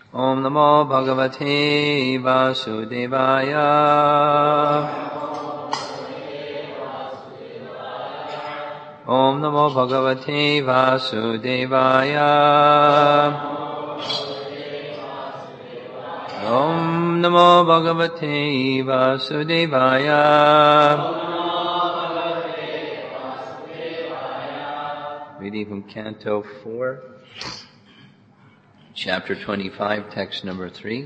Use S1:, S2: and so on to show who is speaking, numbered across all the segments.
S1: Om Namo Bhagavate Vasudevaya. Om Namo Bhagavate Vasudevaya. Om Namo Bhagavate Vasudevaya. Reading from Canto 4, Chapter 25, Text number 3.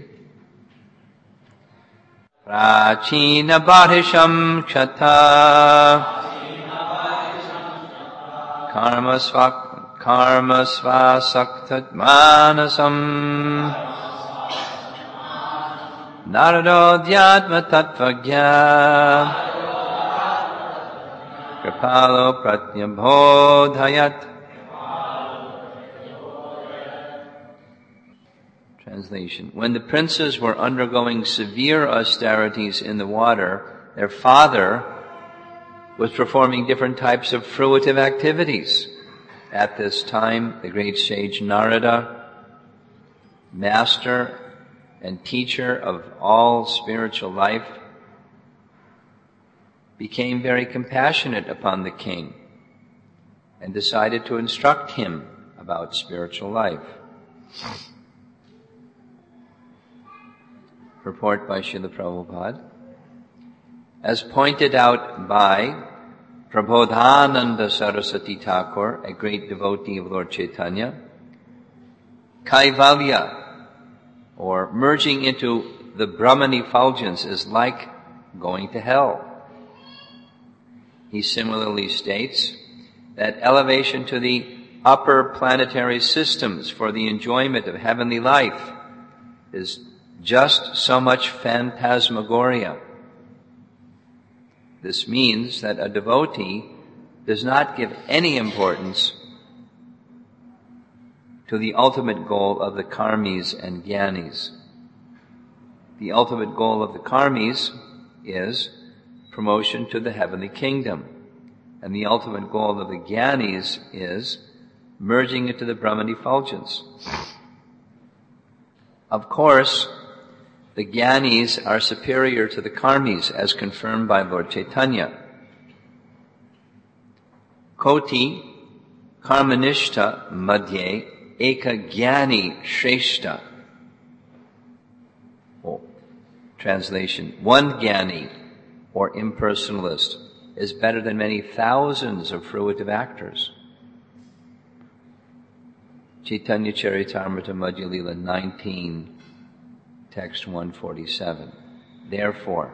S1: Prachina Bharisham Kshata Karma Svasaktat Manasam Narado Dhyatma Tattvagya Kripalo Pratyabodhayat. Translation. When the princes were undergoing severe austerities in the water, their father was performing different types of fruitive activities. At this time, the great sage Narada, master and teacher of all spiritual life, became very compassionate upon the king and decided to instruct him about spiritual life. Report by Srila Prabhupada. As pointed out by Prabodhananda Saraswati Thakur, a great devotee of Lord Chaitanya, Kaivalya, or merging into the Brahman effulgence, is like going to hell. He similarly states that elevation to the upper planetary systems for the enjoyment of heavenly life is just so much phantasmagoria. This means that a devotee does not give any importance to the ultimate goal of the karmis and jnanis. The ultimate goal of the karmis is promotion to the heavenly kingdom, and the ultimate goal of the jnanis is merging into the Brahman effulgence. Of course, the jnanis are superior to the karmis, as confirmed by Lord Chaitanya. Koti karmanishta madhye eka jnani shreshta. Translation. One jnani, or impersonalist, is better than many thousands of fruitive actors. Chaitanya Charitamrita Madhya Lila 19, Text 147. Therefore,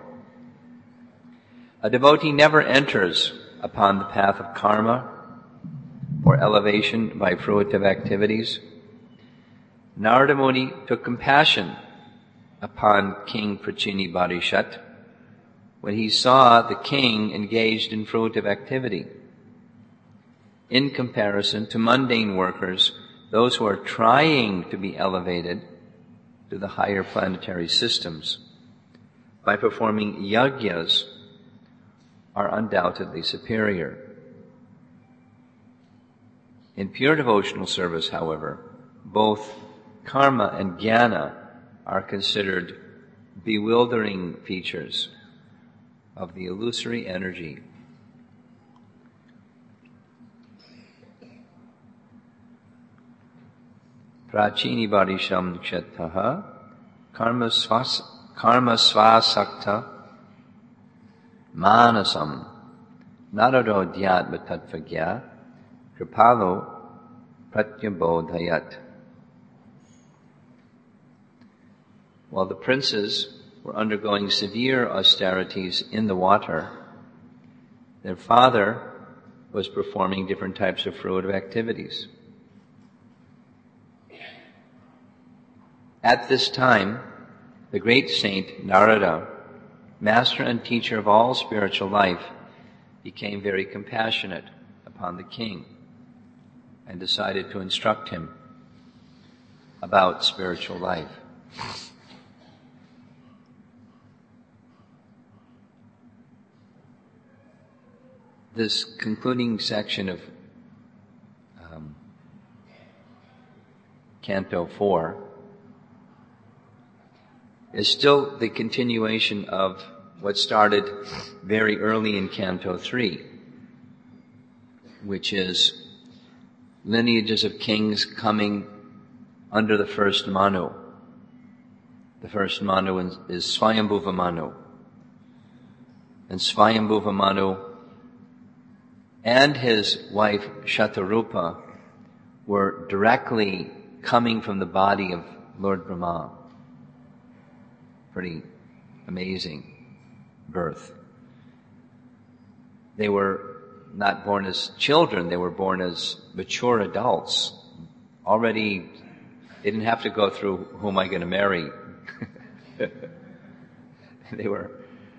S1: a devotee never enters upon the path of karma or elevation by fruitive activities. Narada Muni took compassion upon King Prachini Barishat when he saw the king engaged in fruitive activity. In comparison to mundane workers, those who are trying to be elevated to the higher planetary systems by performing yajnas are undoubtedly superior. In pure devotional service, however, both karma and jnana are considered bewildering features of the illusory energy. Prachini Barisham Kshettaha Karma Svasakta Manasam Narado Dhyatma Tattvagya Kripalo Pratyabodhayat. While the princes were undergoing severe austerities in the water, their father was performing different types of fruitive activities. At this time, the great saint Narada, master and teacher of all spiritual life, became very compassionate upon the king and decided to instruct him about spiritual life. This concluding section of Canto 4 is still the continuation of what started very early in Canto 3, which is lineages of kings coming under the first Manu. The first Manu is Swayambhuva Manu. And Swayambhuva Manu and his wife Shatarupa were directly coming from the body of Lord Brahma. Pretty amazing birth. They were not born as children, they were born as mature adults. Already, they didn't have to go through, who am I going to marry? They were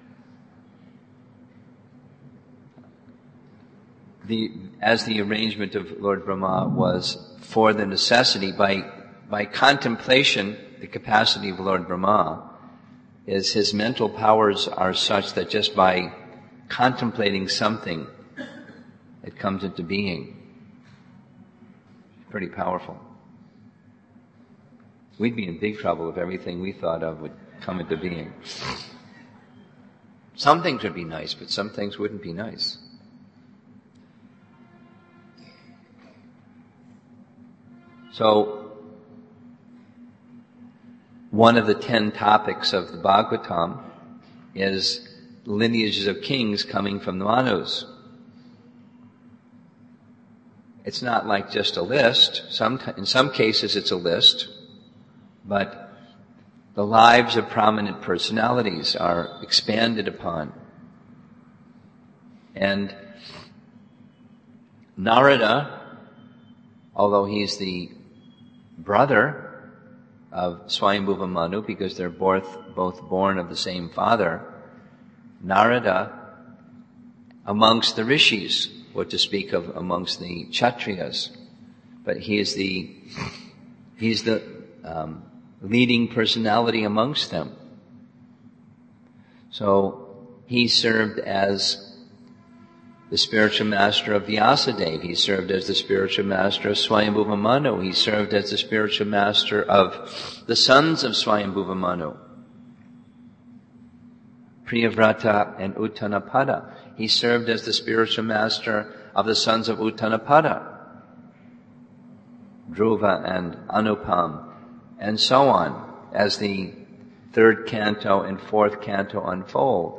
S1: as the arrangement of Lord Brahma was for the necessity, by contemplation, the capacity of Lord Brahma is his mental powers are such that just by contemplating something, it comes into being. Pretty powerful. We'd be in big trouble if everything we thought of would come into being. Some things would be nice, but some things wouldn't be nice. So, one of the 10 topics of the Bhagavatam is lineages of kings coming from the Manus. It's not like just a list. In some cases it's a list, but the lives of prominent personalities are expanded upon. And Narada, although he's the brother of Swayambhuva Manu, because they're both born of the same father, Narada, amongst the rishis, what to speak of amongst the Kshatriyas, but he's the leading personality amongst them. So he served as the spiritual master of Vyasadeva. He served as the spiritual master of Swayambhuva Manu. He served as the spiritual master of the sons of Swayambhuva Manu, Priyavrata and Uttanapada. He served as the spiritual master of the sons of Uttanapada, Dhruva and Anupam, and so on, as the 3rd canto and 4th canto unfold.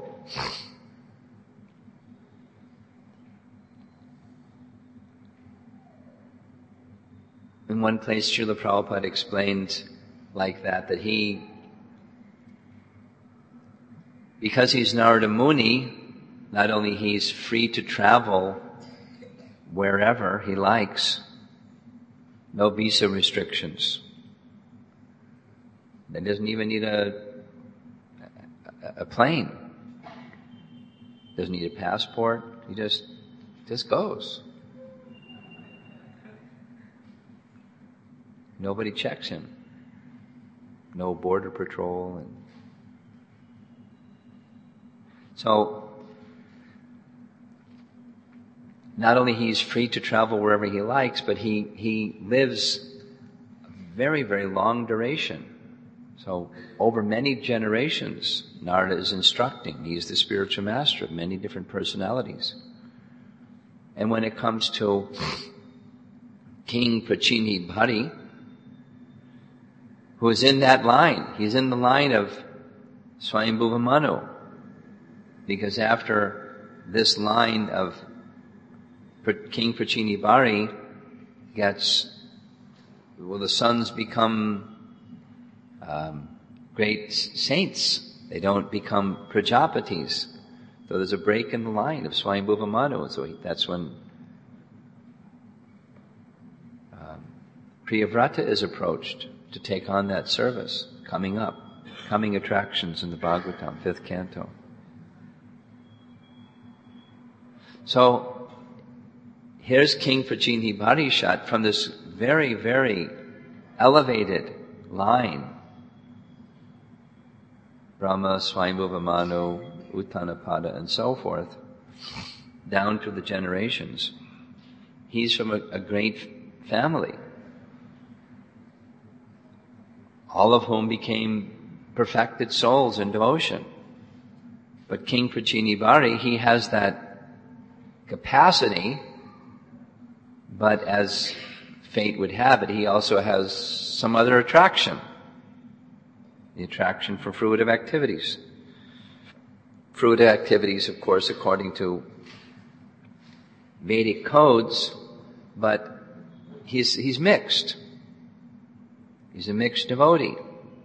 S1: In one place, Srila Prabhupada explained like that he, because he's Narada Muni, not only he's free to travel wherever he likes, no visa restrictions. He doesn't even need a plane. Doesn't need a passport. He just goes. Nobody checks him. No border patrol. And so, not only he's free to travel wherever he likes, but he lives a very, very long duration. So, over many generations, Narada is instructing. He's the spiritual master of many different personalities. And when it comes to King Prachini Bhari, who is in that line, he's in the line of Swayambhuva Manu. Because after this line of King Prachini Bhari the sons become great saints. They don't become Prajapatis. So there's a break in the line of Swayambhuva Manu. So that's when Priyavrata is approached to take on that service, coming attractions in the Bhagavatam, 5th canto. So, here's King Prachini Bharishat from this very, very elevated line. Brahma, Swayambhuva Manu, Uttanapada, and so forth, down to the generations. He's from a great family, all of whom became perfected souls in devotion. But King Prachinivali, he has that capacity, but as fate would have it, he also has some other attraction. The attraction for fruitive activities. Fruitive activities, of course, according to Vedic codes, but he's mixed. He's a mixed devotee.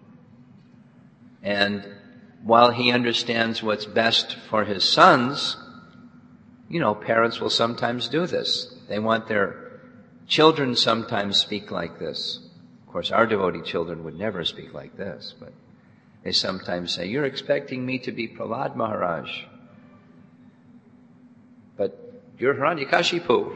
S1: And while he understands what's best for his sons, parents will sometimes do this. They want their children sometimes speak like this. Of course, our devotee children would never speak like this, but they sometimes say, "You're expecting me to be Prahlad Maharaj, but you're Hiranyakashipu."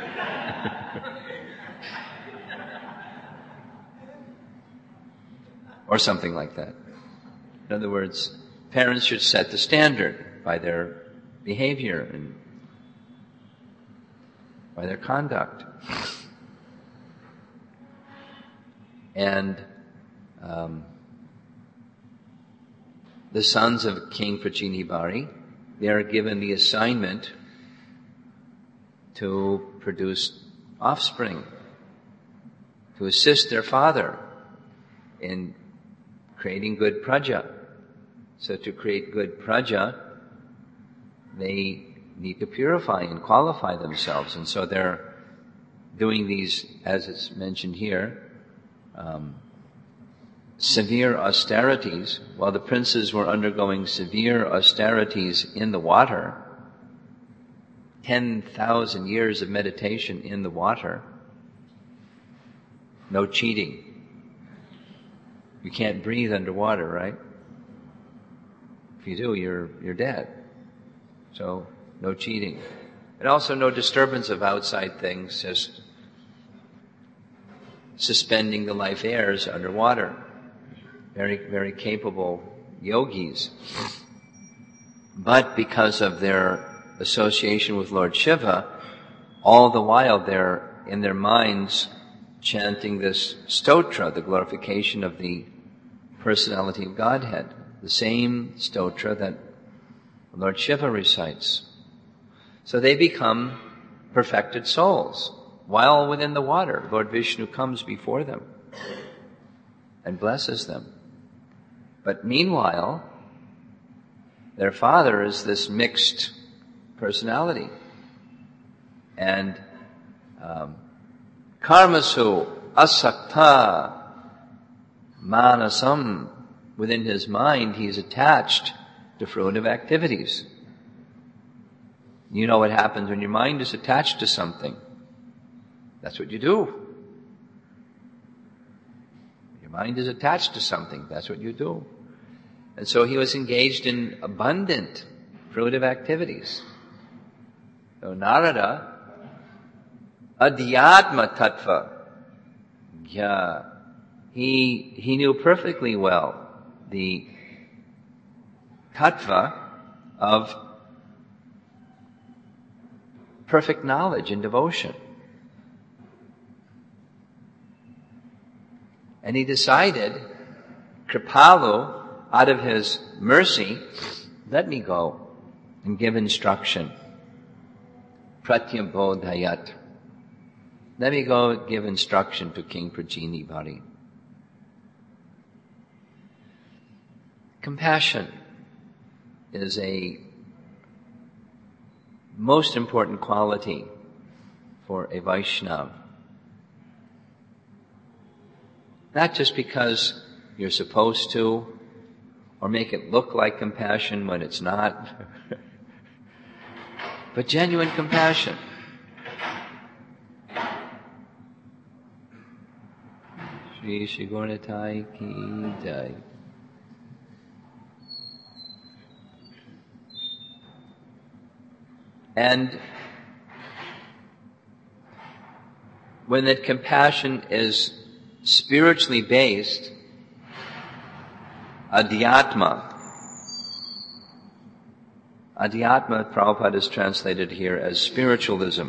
S1: Or something like that. In other words, parents should set the standard by their behavior and by their conduct. And the sons of King Prachinivali, they are given the assignment to produce offspring, to assist their father in creating good praja. So to create good praja, they need to purify and qualify themselves. And so they're doing these, as it's mentioned here, severe austerities. While the princes were undergoing severe austerities in the water, 10,000 years of meditation in the water, no cheating. You can't breathe underwater, right? If you do, you're dead. So, no cheating. And also no disturbance of outside things, just suspending the life airs underwater. Very, very capable yogis. But because of their association with Lord Shiva, all the while they're in their minds chanting this stotra, the glorification of the personality of Godhead, the same stotra that Lord Shiva recites. So they become perfected souls. While within the water, Lord Vishnu comes before them and blesses them. But meanwhile, their father is this mixed personality. And karmasu asakta manasam, within his mind he's attached to fruitive activities. You know what happens when your mind is attached to something. That's what you do. Your mind is attached to something. That's what you do. And so he was engaged in abundant fruitive activities. So Narada, adhyatma tattva, he knew perfectly well the tattva of perfect knowledge and devotion. And he decided, Kripalu, out of his mercy, let me go and give instruction. Pratyabodhayat. Let me go give instruction to King Prachinivali. Compassion is a most important quality for a Vaishnava. Not just because you're supposed to, or make it look like compassion when it's not, but genuine compassion. Shri Shri Gauratai Ki Jai. And when that compassion is spiritually based, adhyatma, Prabhupada is translated here as spiritualism.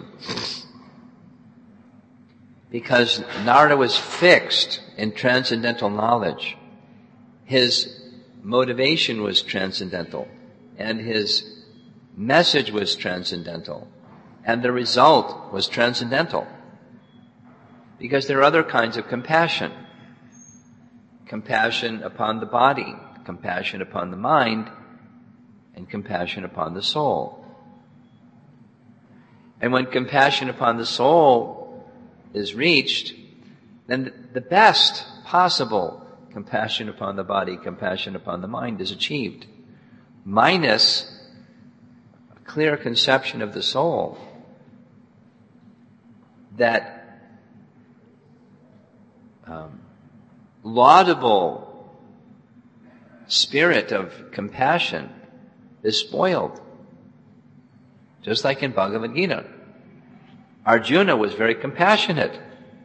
S1: Because Narada was fixed in transcendental knowledge. His motivation was transcendental, and his message was transcendental, and the result was transcendental. Because there are other kinds of compassion. Compassion upon the body, compassion upon the mind, and compassion upon the soul. And when compassion upon the soul is reached, then the best possible compassion upon the body, compassion upon the mind is achieved, minus a clear conception of the soul that laudable spirit of compassion is spoiled. Just like in Bhagavad Gita. Arjuna was very compassionate.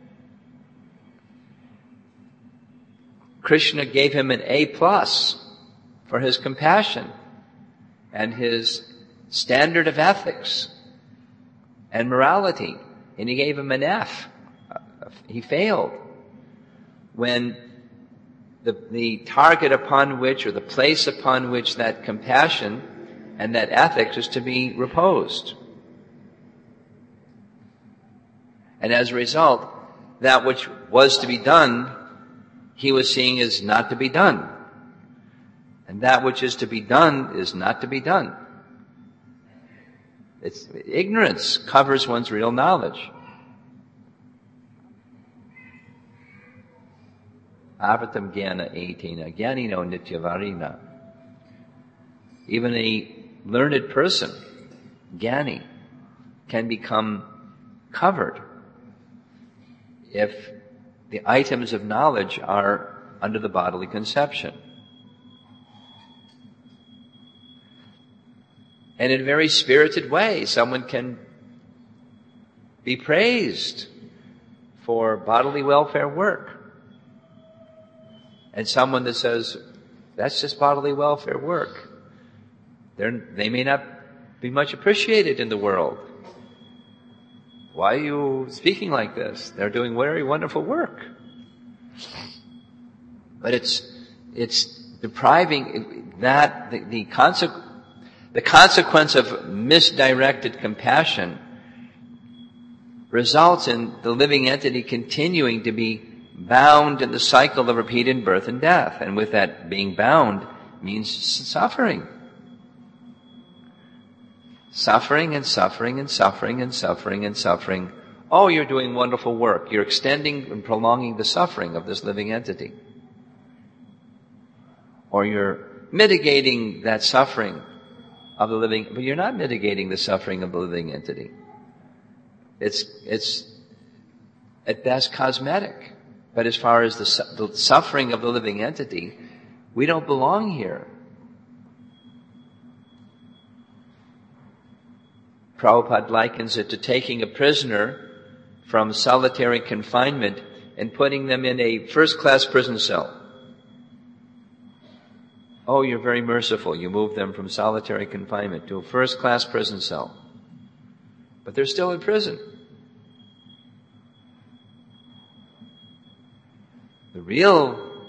S1: Krishna gave him an A+ for his compassion and his standard of ethics and morality. And he gave him an F. He failed. When the target upon which, or the place upon which that compassion and that ethics is to be reposed. And as a result, that which was to be done, he was seeing as not to be done. And that which is to be done is not to be done. Ignorance covers one's real knowledge. Avatam jnana etena, jnanino nityavarina. Even a learned person, jnani, can become covered if the items of knowledge are under the bodily conception. And in a very spirited way, someone can be praised for bodily welfare work. And someone that says, that's just bodily welfare work, they may not be much appreciated in the world. Why are you speaking like this? They're doing very wonderful work. But it's depriving that the consequence of misdirected compassion results in the living entity continuing to be bound in the cycle of repeated birth and death. And with that being bound means suffering. Suffering and suffering and suffering and suffering and suffering. Oh, you're doing wonderful work. You're extending and prolonging the suffering of this living entity. Or you're mitigating that suffering of the living, but you're not mitigating the suffering of the living entity. It's at best cosmetic. But as far as the suffering of the living entity, we don't belong here. Prabhupada likens it to taking a prisoner from solitary confinement and putting them in a first-class prison cell. Oh, you're very merciful. You move them from solitary confinement to a first-class prison cell. But they're still in prison. The real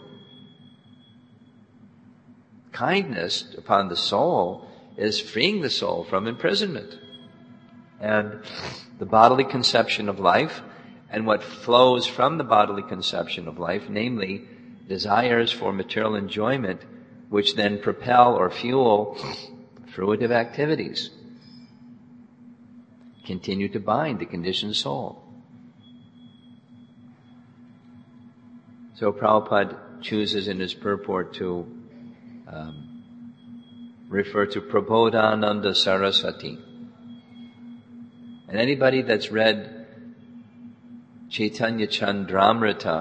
S1: kindness upon the soul is freeing the soul from imprisonment. And the bodily conception of life and what flows from the bodily conception of life, namely desires for material enjoyment, which then propel or fuel fruitive activities, continue to bind the conditioned soul. So Prabhupada chooses in his purport to refer to Prabodhananda Saraswati. And anybody that's read Chaitanya Chandramrita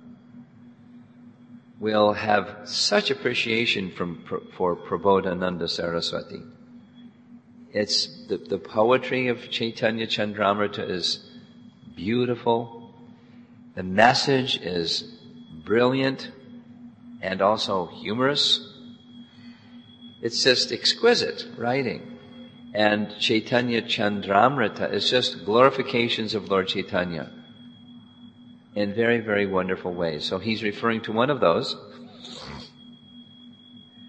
S1: will have such appreciation for Prabodhananda Saraswati. It's the poetry of Chaitanya Chandramrita is beautiful. The message is brilliant and also humorous. It's just exquisite writing. And Chaitanya Chandramrita is just glorifications of Lord Chaitanya in very, very wonderful ways. So he's referring to one of those.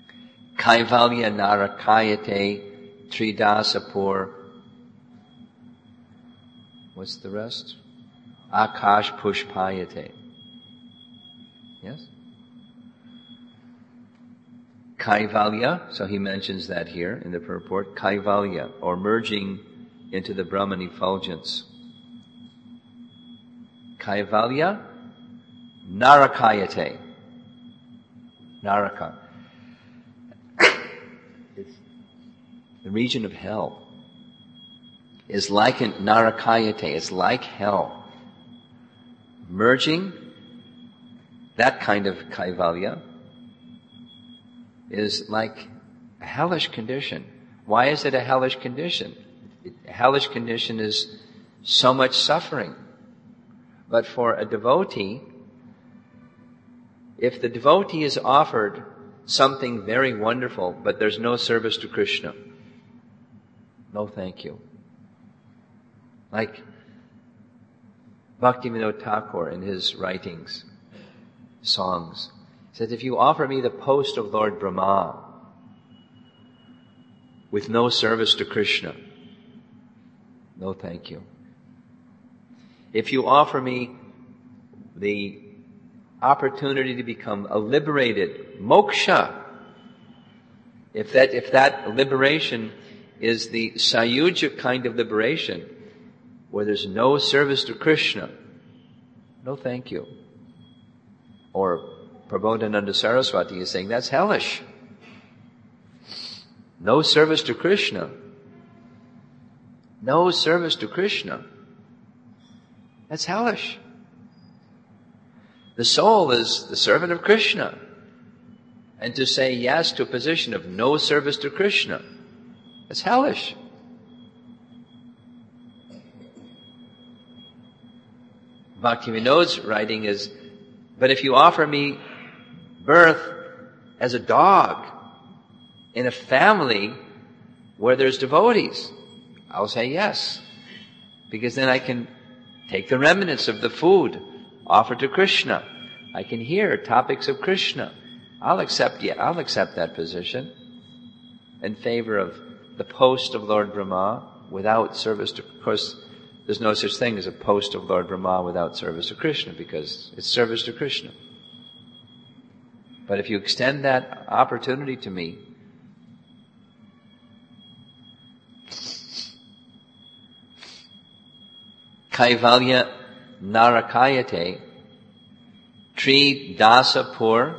S1: Kaivalya Narakayate Tridasapur. What's the rest? Akash Pushpayate. Yes? Kaivalya, so he mentions that here in the purport, Kaivalya, or merging into the Brahman effulgence. Kaivalya Narakayate. Naraka. It's the region of hell. Is like Narakayate, it's like hell. Merging, that kind of Kaivalya, is like a hellish condition. Why is it a hellish condition? A hellish condition is so much suffering. But for a devotee, if the devotee is offered something very wonderful, but there's no service to Krishna, no thank you. Like Bhaktivinoda Thakur in his writings, songs, said, if you offer me the post of Lord Brahma with no service to Krishna, no thank you. If you offer me the opportunity to become a liberated moksha, if that liberation is the Sayuja kind of liberation, where there's no service to Krishna, no thank you. Or Prabodhananda Saraswati is saying that's hellish. No service to Krishna. No service to Krishna. That's hellish. The soul is the servant of Krishna. And to say yes to a position of no service to Krishna, that's hellish. Bhaktivinoda's writing is, but if you offer me birth as a dog in a family where there's devotees, I'll say yes. Because then I can take the remnants of the food offered to Krishna. I can hear topics of Krishna. I'll accept that position in favor of the post of Lord Brahma without service to, of course, there's no such thing as a post of Lord Brahma without service to Krishna, because it's service to Krishna. But if you extend that opportunity to me, Kaivalya Narakayate Tri Dasapur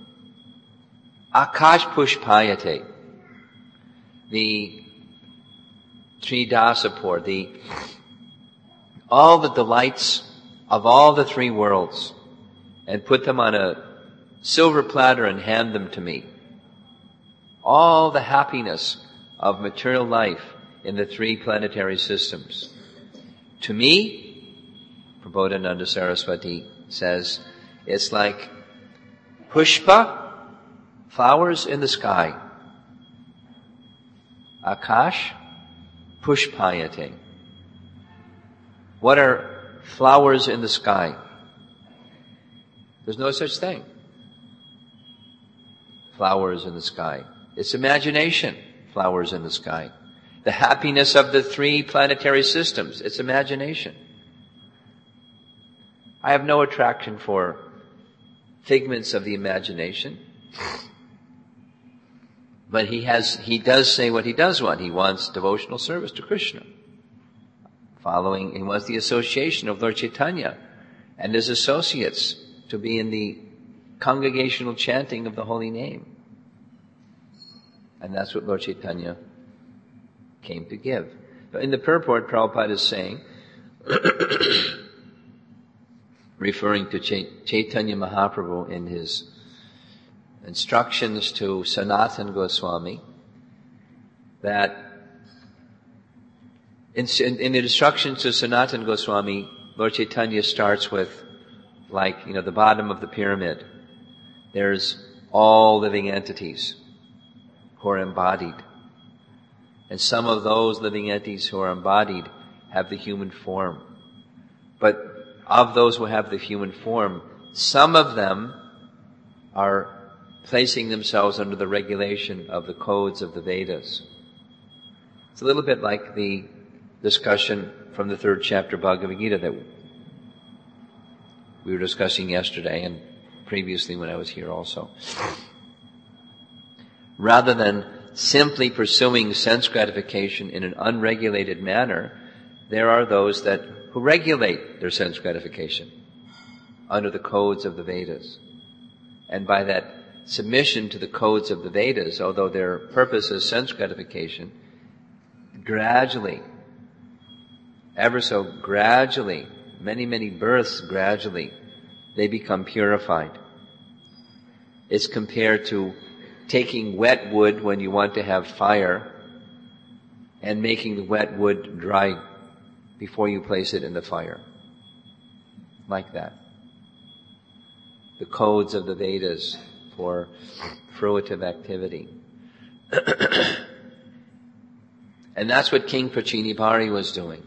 S1: Akash Pushpayate. The Tri Dasapur, all the delights of all the three worlds, and put them on a silver platter and hand them to me. All the happiness of material life in the three planetary systems. To me, Prabodhananda Saraswati says, it's like pushpa, flowers in the sky. Akash, pushpayate. What are flowers in the sky? There's no such thing. Flowers in the sky. It's imagination, flowers in the sky. The happiness of the three planetary systems, it's imagination. I have no attraction for figments of the imagination. But he does say what he does want. He wants devotional service to Krishna. He wants the association of Lord Chaitanya and his associates to be in the congregational chanting of the holy name. And that's what Lord Chaitanya came to give. But in the purport, Prabhupada is saying, referring to Chaitanya Mahaprabhu in his instructions to Sanatana Goswami, that in the instructions to Sanatana Goswami, Lord Chaitanya starts with, the bottom of the pyramid. There's all living entities who are embodied. And some of those living entities who are embodied have the human form. But of those who have the human form, some of them are placing themselves under the regulation of the codes of the Vedas. It's a little bit like the discussion from the 3rd chapter Bhagavad Gita that we were discussing yesterday and previously when I was here also. Rather than simply pursuing sense gratification in an unregulated manner, there are those who regulate their sense gratification under the codes of the Vedas. And by that submission to the codes of the Vedas, although their purpose is sense gratification, gradually, ever so gradually, many births gradually, they become purified. It's compared to taking wet wood when you want to have fire and making the wet wood dry before you place it in the fire. Like that. The codes of the Vedas for fruitive activity. And that's what King Prachinibhari was doing.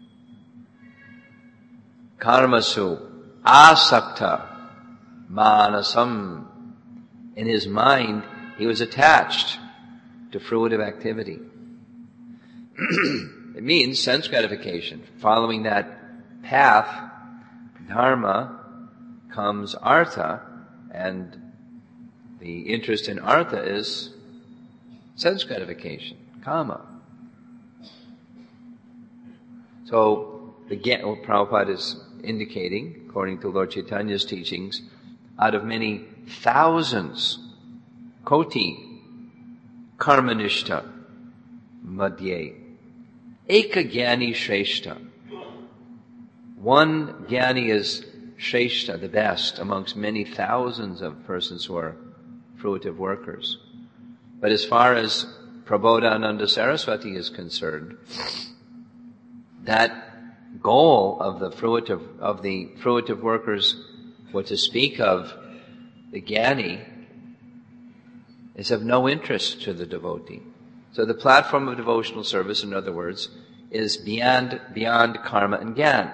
S1: Karmasu asakta manasam. In his mind, he was attached to fruitive activity. It means sense gratification. Following that path, dharma, comes artha, and the interest in artha is sense gratification, kama. So, what Prabhupada is indicating, according to Lord Chaitanya's teachings, out of many thousands, koti, karmanishta, madhye, eka jnani shreshta. One jnani is shreshta, the best, amongst many thousands of persons who are fruitive workers. But as far as Prabodhananda Saraswati is concerned, that goal of the fruitive workers, what to speak of the jnani, is of no interest to the devotee. So the platform of devotional service, in other words, is beyond karma and jnana.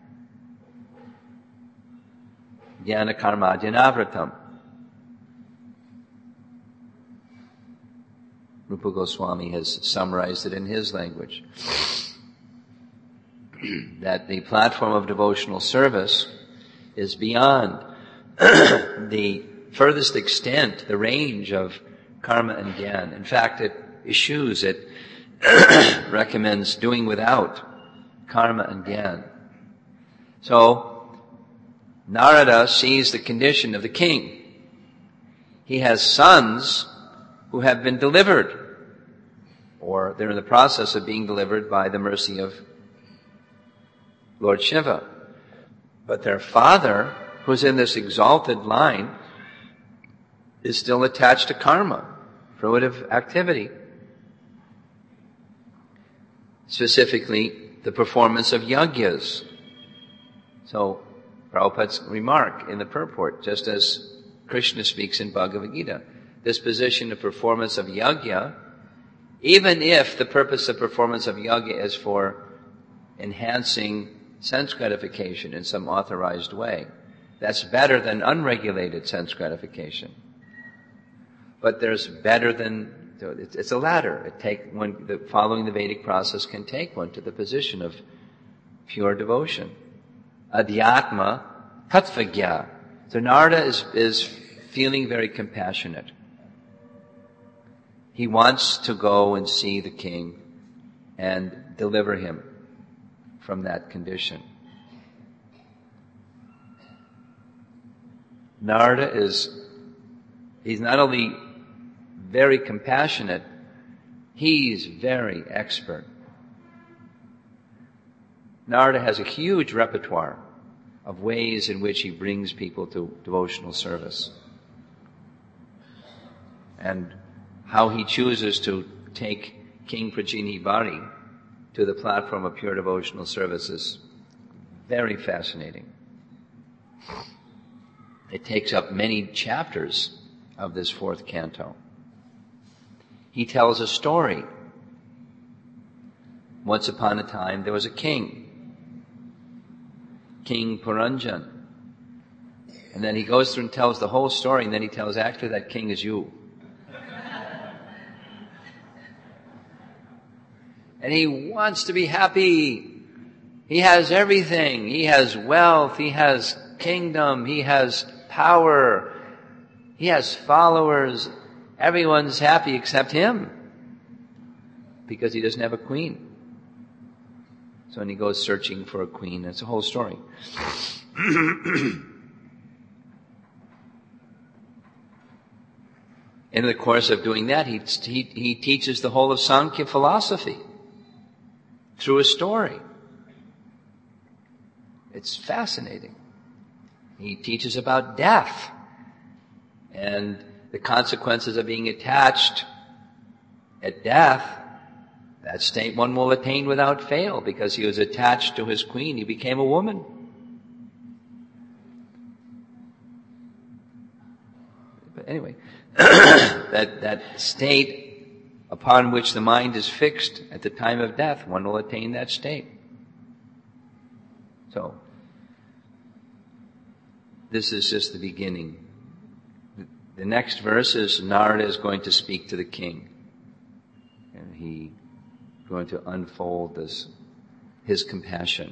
S1: Jnana karma jnanavratam. Rupa Goswami has summarized it in his language. That the platform of devotional service is beyond the furthest extent, the range of karma and jnana. In fact, it eschews, it recommends doing without karma and jnana. So, Narada sees the condition of the king. He has sons who have been delivered, or they're in the process of being delivered by the mercy of Lord Shiva. But their father, who's in this exalted line, is still attached to karma, fruitive activity. Specifically, the performance of yajnas. So, Prabhupada's remark in the purport, just as Krishna speaks in Bhagavad Gita, this position of performance of yajna, even if the purpose of performance of yajna is for enhancing sense gratification in some authorized way, that's better than unregulated sense gratification. But there's better than, it's a ladder. Following the Vedic process can take one to the position of pure devotion. Adhyatma tattvagya. So Narada is feeling very compassionate. He wants to go and see the king and deliver him from that condition. Narada he's not only very compassionate, he's very expert. Narada has a huge repertoire of ways in which he brings people to devotional service. And how he chooses to take King Prachinibhari to the platform of pure devotional service is very fascinating. It takes up many chapters of this 4th canto. He tells a story. Once upon a time, there was a king, King Puranjan. And then he goes through and tells the whole story, and then he tells, actually, that king is you. And he wants to be happy. He has everything. He has wealth. He has kingdom. He has power. He has followers. Everyone's happy except him, because he doesn't have a queen. So when he goes searching for a queen, that's a whole story. In the course of doing that, he teaches the whole of Sankhya philosophy through a story. It's fascinating. He teaches about death and the consequences of being attached at death. That state one will attain without fail, because he was attached to his queen. He became a woman. But anyway, that state upon which the mind is fixed at the time of death, one will attain that state. So, this is just the beginning. The next verse is Narada is going to speak to the king. And he's going to unfold his compassion.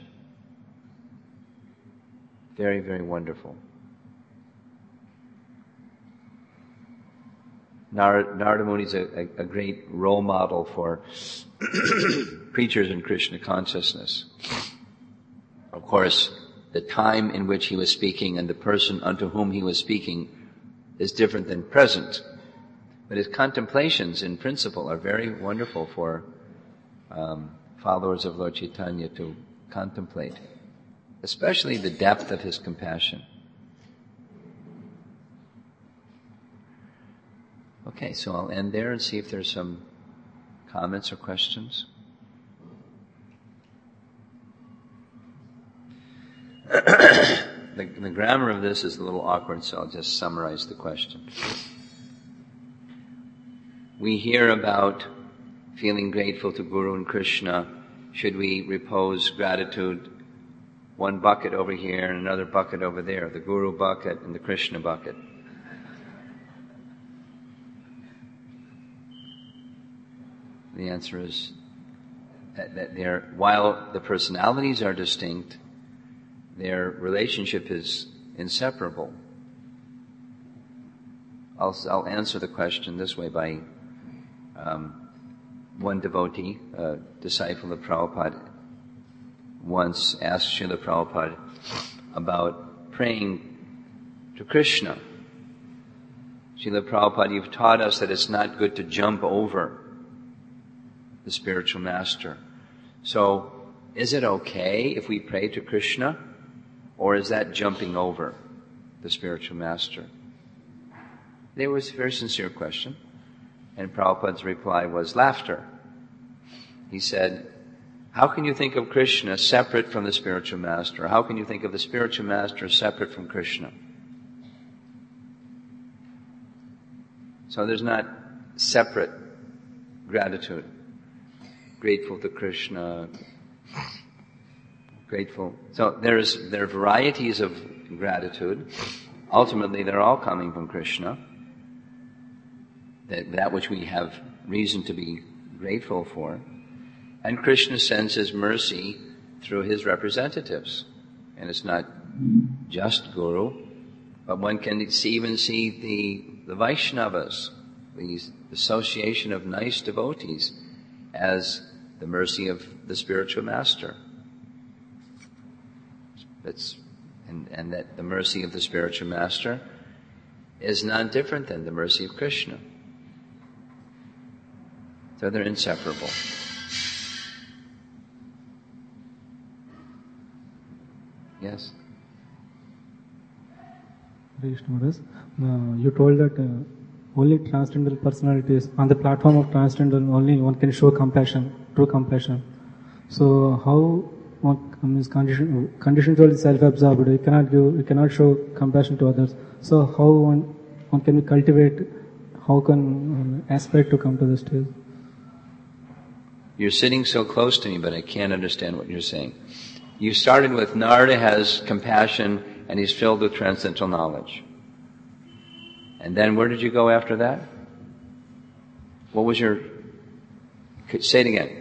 S1: Very, very wonderful. Narada Muni is a great role model for preachers in Krishna consciousness. Of course, the time in which he was speaking and the person unto whom he was speaking is different than present. But his contemplations in principle are very wonderful for followers of Lord Chaitanya to contemplate, especially the depth of his compassion. Okay, so I'll end there and see if there's some comments or questions. The grammar of this is a little awkward, so I'll just summarize the question. We hear about feeling grateful to Guru and Krishna. Should we repose gratitude one bucket over here and another bucket over there, the Guru bucket and the Krishna bucket? The answer is that while the personalities are distinct, their relationship is inseparable. I'll answer the question this way by one devotee, a disciple of Prabhupada, once asked Srila Prabhupada about praying to Krishna. Srila Prabhupada, you've taught us that it's not good to jump over the spiritual master. So, is it okay if we pray to Krishna? Or is that jumping over the spiritual master? There was a very sincere question. And Prabhupada's reply was laughter. He said, how can you think of Krishna separate from the spiritual master? How can you think of the spiritual master separate from Krishna? So there's not separate gratitude. Grateful to Krishna, grateful. So there are varieties of gratitude. Ultimately, they're all coming from Krishna. That which we have reason to be grateful for. And Krishna sends his mercy through his representatives. And it's not just Guru, but one can even see the Vaishnavas, the association of nice devotees, as the mercy of the spiritual master. And that the mercy of the spiritual master is not different than the mercy of Krishna. So they're inseparable. Yes?
S2: You told that only transcendental personalities, on the platform of transcendental, only one can show compassion, true compassion. So how one is conditioned to self-absorbed, you cannot show compassion to others. So how one can cultivate, how can aspire to come to this stage?
S1: You're sitting so close to me, but I can't understand what you're saying. You started with Narada has compassion and he's filled with transcendental knowledge. And then where did you go after that? What was your... Say it again.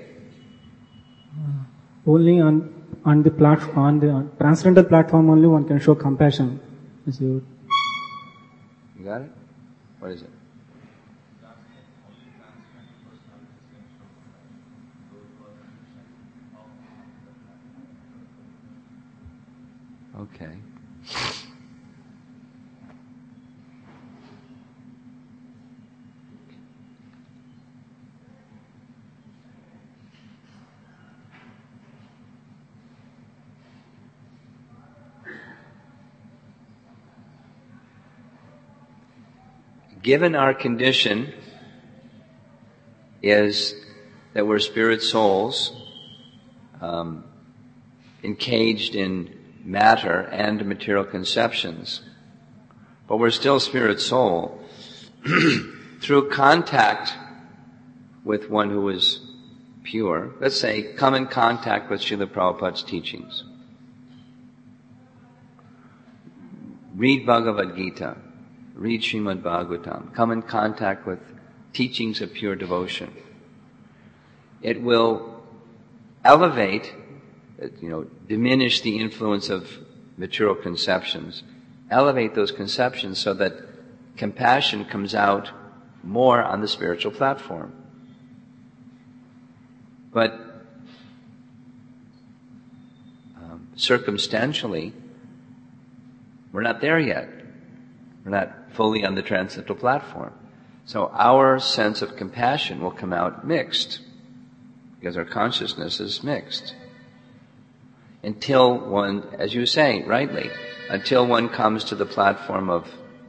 S2: Only on the platform, on the transcendental platform only one can show compassion.
S1: You got it? What is it? Okay. Given our condition is that we're spirit souls encaged in matter and material conceptions, but we're still spirit soul, through contact with one who is pure, let's say come in contact with Srila Prabhupada's teachings. Read Bhagavad Gita. Read Srimad Bhagavatam. Come in contact with teachings of pure devotion. It will elevate, diminish the influence of material conceptions, elevate those conceptions so that compassion comes out more on the spiritual platform. But circumstantially, we're not there yet. We're not fully on the transcendental platform. So our sense of compassion will come out mixed, because our consciousness is mixed. Until one, as you say rightly, until one comes to the platform of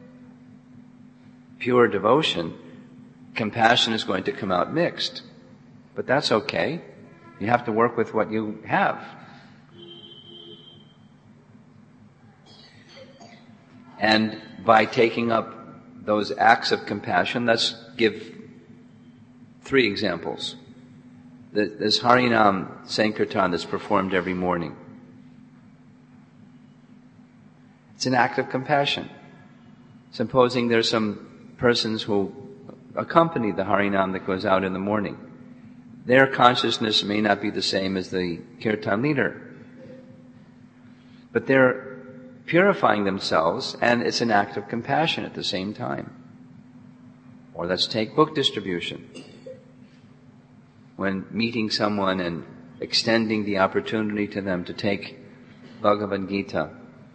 S1: pure devotion, compassion is going to come out mixed. But that's okay. You have to work with what you have. And by taking up those acts of compassion, let's give 3 examples. This Harinam Sankirtan that's performed every morning. It's an act of compassion. Supposing there's some persons who accompany the Harinam that goes out in the morning. Their consciousness may not be the same as the Kirtan leader. But they're purifying themselves, and it's an act of compassion at the same time. Or let's take book distribution. When meeting someone and extending the opportunity to them to take Bhagavad Gita.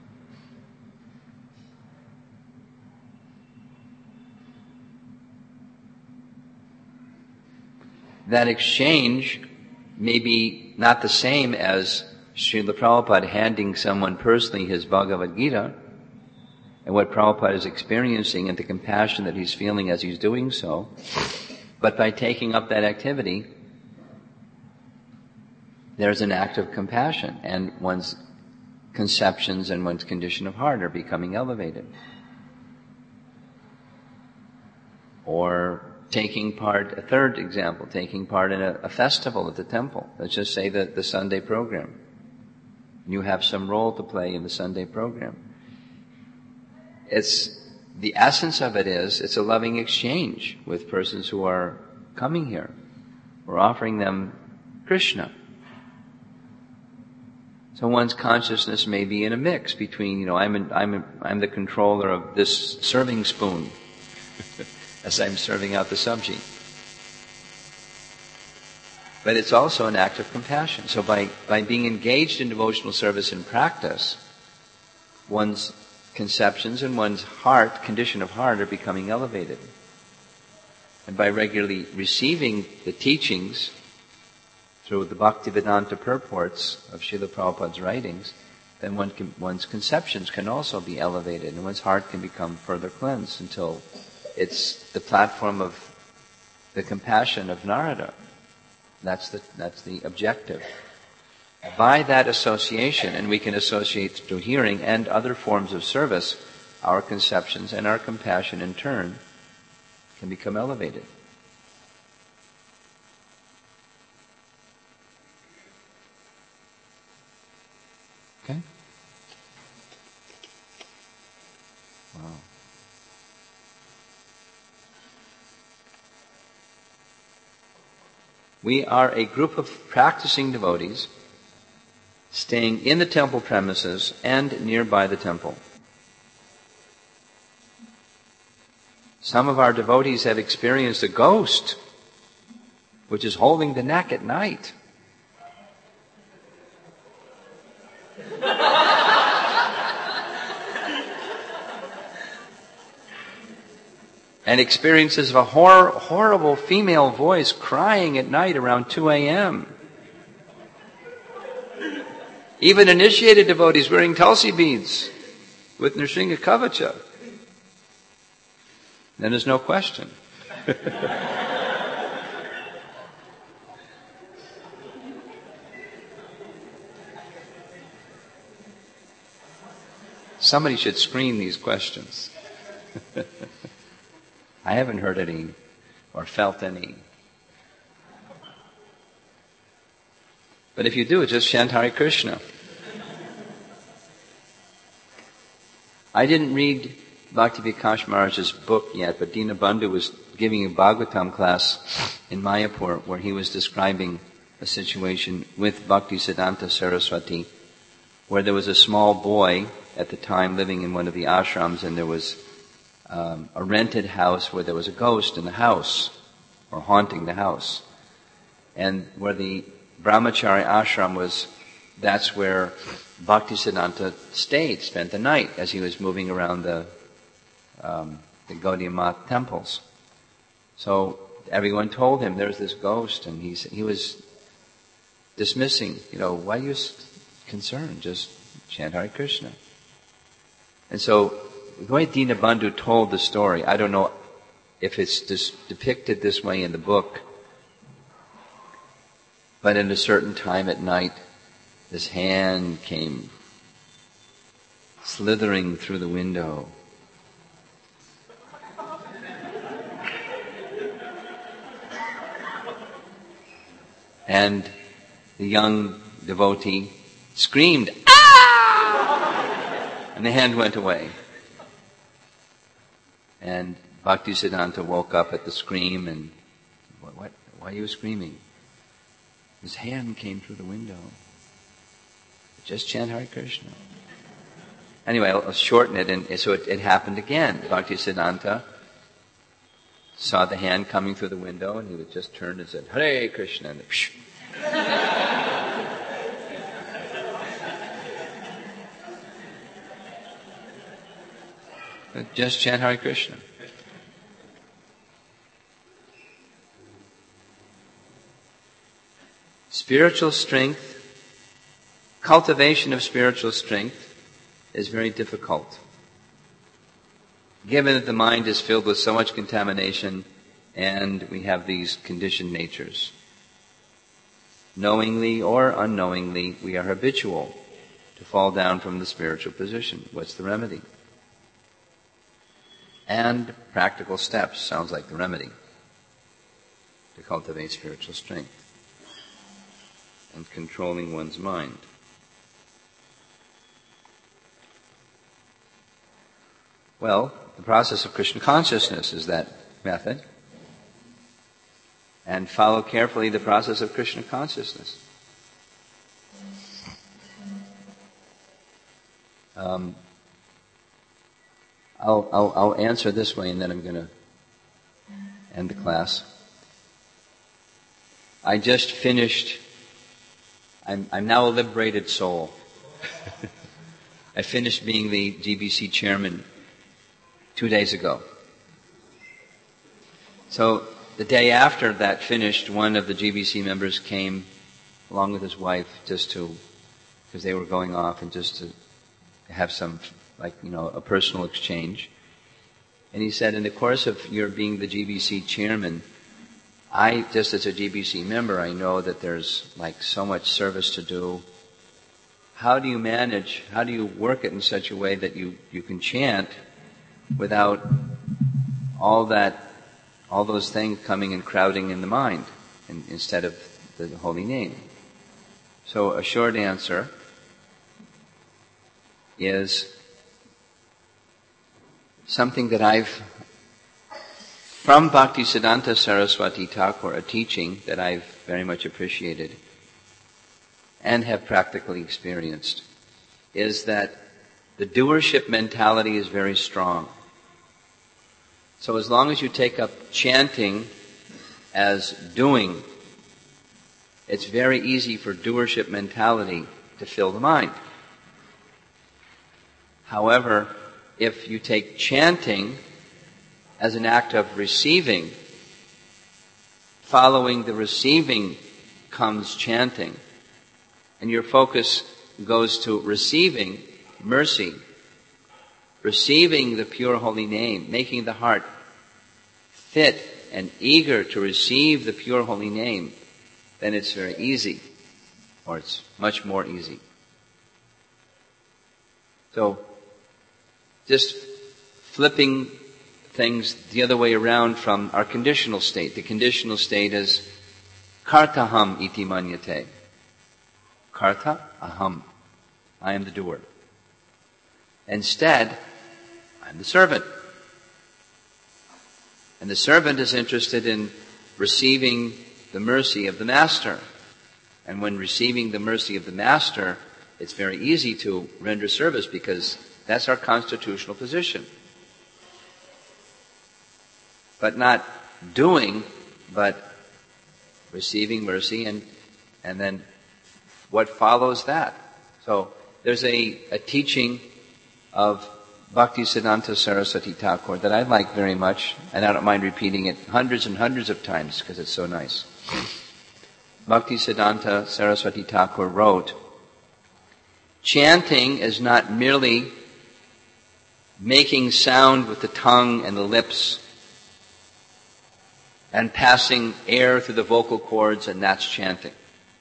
S1: That exchange may be not the same as Srila Prabhupada handing someone personally his Bhagavad Gita, and what Prabhupada is experiencing and the compassion that he's feeling as he's doing so. But by taking up that activity, there's an act of compassion, and one's conceptions and one's condition of heart are becoming elevated. Or taking part, a third example, taking part in a festival at the temple. Let's just say that the Sunday program. You have some role to play in the Sunday program. The essence of it is, it's a loving exchange with persons who are coming here. We're offering them Krishna. So one's consciousness may be in a mix between, I'm the controller of this serving spoon as I'm serving out the sabji. But it's also an act of compassion. So by being engaged in devotional service in practice, one's conceptions and one's heart, condition of heart, are becoming elevated. And by regularly receiving the teachings through the Bhaktivedanta purports of Srila Prabhupada's writings, then one's conceptions can also be elevated, and one's heart can become further cleansed until it's the platform of the compassion of Narada. That's the objective. By that association, and we can associate through hearing and other forms of service, our conceptions and our compassion in turn can become elevated. Okay? Wow. We are a group of practicing devotees staying in the temple premises and nearby the temple. Some of our devotees have experienced a ghost which is holding the neck at night. And experiences of a horrible female voice crying at night around 2 a.m. Even initiated devotees wearing Tulsi beads with Nrsinga Kavacha. Then there's no question. Somebody should screen these questions. I haven't heard any or felt any. But if you do, just chant Hare Krishna. I didn't read Bhakti Vikas Maharaj's book yet, but Dinabandhu was giving a Bhagavatam class in Mayapur where he was describing a situation with Bhakti Siddhanta Saraswati where there was a small boy at the time living in one of the ashrams, and there was a rented house where there was a ghost in the house, or haunting the house. And where the Brahmachari ashram was, that's where Bhaktisiddhanta stayed, spent the night as he was moving around the Gaudiya Math temples. So everyone told him there's this ghost, and he was dismissing, why are you concerned? Just chant Hare Krishna. And so the way Dinabandhu told the story, I don't know if it's depicted this way in the book, but in a certain time at night, this hand came slithering through the window. And the young devotee screamed, "Ah!" And the hand went away. And Bhaktisiddhanta woke up at the scream and, why are you screaming? His hand came through the window. Just chant Hare Krishna. Anyway, I'll shorten it, and so it happened again. Bhaktisiddhanta saw the hand coming through the window, and he would just turn and said, Hare Krishna, and psh. Just chant Hare Krishna. Spiritual strength, cultivation of spiritual strength is very difficult, given that the mind is filled with so much contamination and we have these conditioned natures. Knowingly or unknowingly, we are habitual to fall down from the spiritual position. What's the remedy? And practical steps sounds like the remedy to cultivate spiritual strength and controlling one's mind. Well, the process of Krishna consciousness is that method. And follow carefully the process of Krishna consciousness. I'll answer this way, and then I'm going to end the class. I just finished. I'm now a liberated soul. I finished being the GBC chairman 2 days ago. So the day after that finished, one of the GBC members came along with his wife because they were going off and just to have some, a personal exchange. And he said, in the course of your being the GBC chairman, I, just as a GBC member, I know that there's so much service to do. How do you work it in such a way that you can chant without all those things coming and crowding in the mind instead of the holy name? So a short answer is something that I've, from Bhaktisiddhanta Saraswati Thakur, a teaching that I've very much appreciated and have practically experienced, is that the doership mentality is very strong. So as long as you take up chanting as doing, it's very easy for doership mentality to fill the mind. However, if you take chanting as an act of receiving, following the receiving comes chanting, and your focus goes to receiving mercy, receiving the pure holy name, making the heart fit and eager to receive the pure holy name, then it's very easy, or it's much more easy. So, just flipping things the other way around from our conditional state. The conditional state is kartaham iti manyate. Karta aham. I am the doer. Instead, I'm the servant. And the servant is interested in receiving the mercy of the master. And when receiving the mercy of the master, it's very easy to render service because that's our constitutional position. But not doing, but receiving mercy and then what follows that. So there's a teaching of Bhaktisiddhanta Saraswati Thakur that I like very much, and I don't mind repeating it hundreds and hundreds of times because it's so nice. Bhaktisiddhanta Saraswati Thakur wrote, chanting is not merely making sound with the tongue and the lips and passing air through the vocal cords, and that's chanting.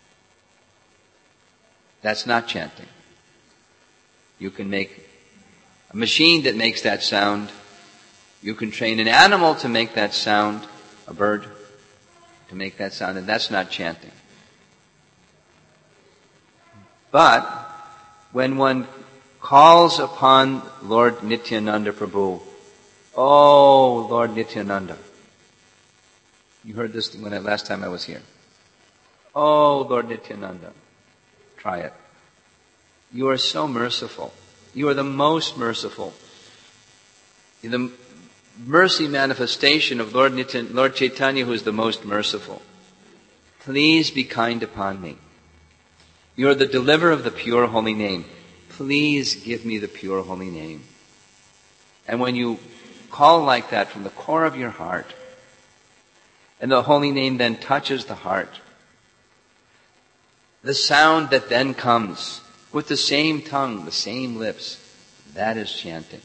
S1: That's not chanting. You can make a machine that makes that sound. You can train an animal to make that sound, a bird to make that sound, and that's not chanting. But when one calls upon Lord Nityananda Prabhu, oh, Lord Nityananda. You heard this last time I was here. Oh, Lord Nityananda. Try it. You are so merciful. You are the most merciful. The mercy manifestation of Lord Chaitanya, who is the most merciful. Please be kind upon me. You are the deliverer of the pure holy name. Please give me the pure holy name. And when you call like that from the core of your heart, and the holy name then touches the heart, the sound that then comes with the same tongue, the same lips, that is chanting.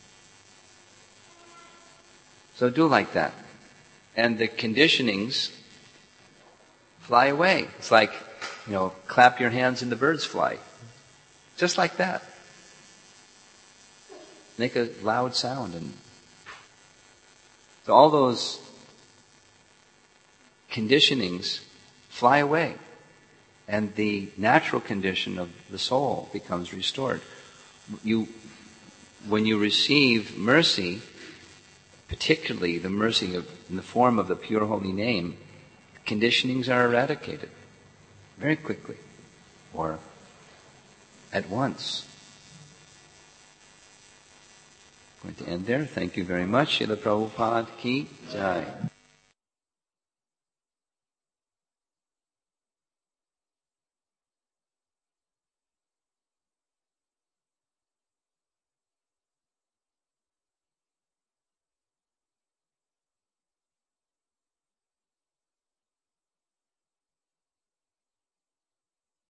S1: So do like that. And the conditionings fly away. It's like, clap your hands and the birds fly. Just like that. Make a loud sound. And so all those conditionings fly away. And the natural condition of the soul becomes restored. When you receive mercy, particularly the mercy in the form of the pure holy name, conditionings are eradicated very quickly or at once. I'm going to end there. Thank you very much. Srila Prabhupada Ki Jai.